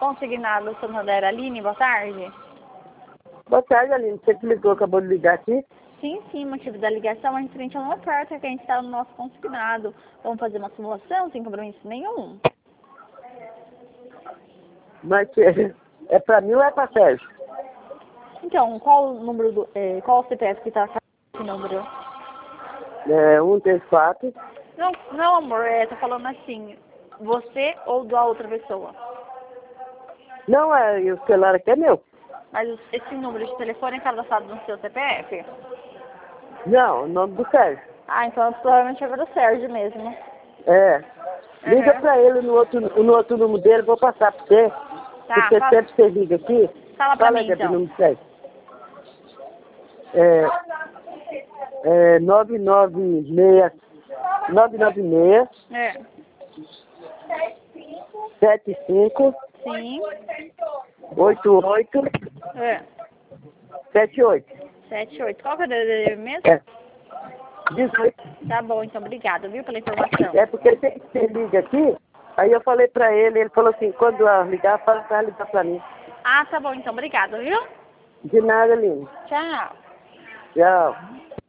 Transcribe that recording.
Consignado Santander, Aline, boa tarde. Boa tarde, Aline. Você que ligou, acabou de ligar aqui? Sim, motivo da ligação é em frente a uma oferta que a gente está no nosso consignado. Vamos fazer uma simulação sem compromisso nenhum. Mas é pra mim ou é pra Sérgio? Então, qual o número do. Qual o CPF que está esse número? É 134. Não, amor, tô falando assim, você ou da outra pessoa. Não, o celular aqui é meu. Mas esse número de telefone é cadastrado no seu CPF? Não, o nome do Sérgio. Ah, então provavelmente é do Sérgio mesmo. É. Liga Uhum. pra ele no outro número dele, vou passar pra você. Tá, Porque sempre você liga aqui. fala pra Fala mim aí, Gabi, o então. número do Sérgio. É 996 É. 75 Sim. 88 É. 78. 78. Qual que é o DDD mesmo? É. 18. Tá bom, então obrigada, viu, pela informação. É porque sempre que você liga aqui, aí eu falei pra ele falou assim, quando eu ligar, fala pra ligar pra mim. Ah, tá bom, então obrigada, viu? De nada, Aline. Tchau. Tchau.